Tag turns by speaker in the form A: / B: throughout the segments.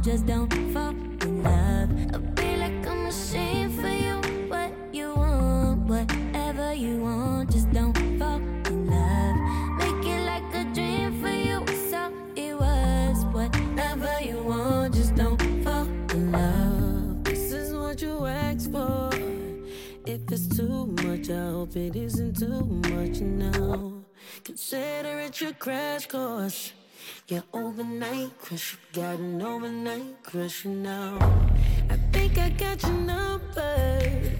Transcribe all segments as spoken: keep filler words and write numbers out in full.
A: just don't fall in love. I'll be like a machine for you. What you want, whatever you want, just don't fall in love. Make it like a dream for you. So it was whatever you want, just don't fall in love.
B: This is what you asked for. If it's too much, I hope it isn't too much now. Consider it your crash course. Your overnight crush, you got an overnight crush now. I think I got your number.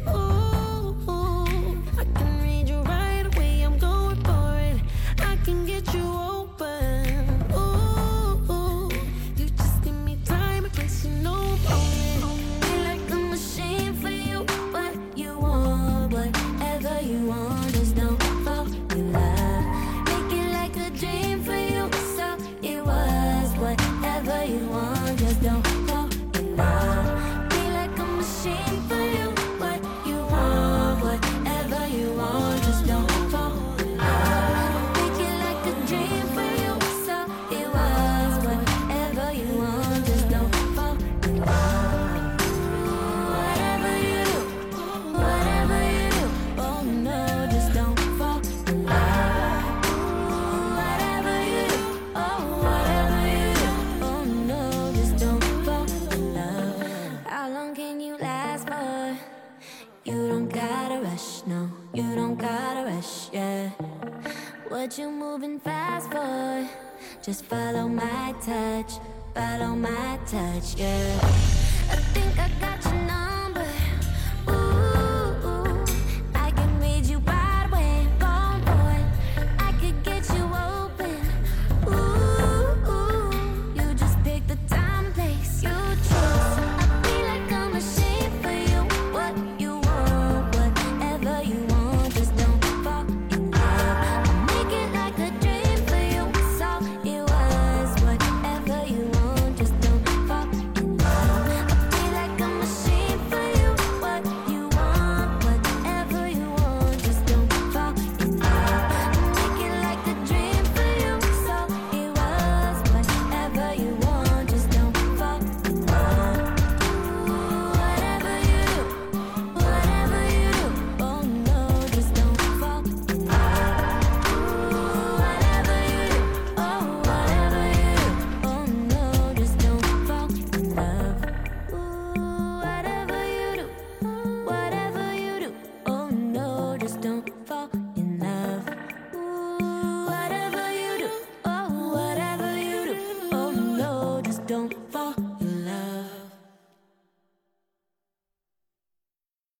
B: Ooh, I can read you right away, I'm going for it. I can get you open. Ooh, you just give me time and place, you know I'm
A: Be like a machine for you. What you want, whatever you want, just don't fall in love. Make it like a dream for you. So it was whatever you want, just don't fall in love. Be like a machine for you. What you want, whatever you want, just don't fall in love. Make it like a dream for you. So it was whatever you want, just don't fall in love. Whatever you do, whatever you do, oh no, just don't fall in love. Whatever you do, oh whatever you do, oh no, just don't fall in love. How long can you last for? You don't gotta rush, no, you don't gotta rush, yeah. What you moving fast for? Just follow my touch, follow my touch, yeah. I think I got